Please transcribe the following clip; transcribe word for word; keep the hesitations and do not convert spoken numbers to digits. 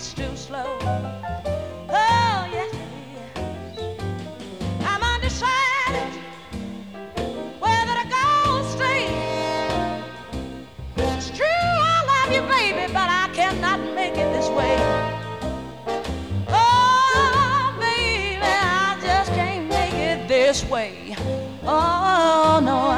much too slow. Oh, yes, it is. I'm undecided whether to go straight. It's true, I love you, baby, but I cannot make it this way. Oh, baby, I just can't make it this way. Oh, no.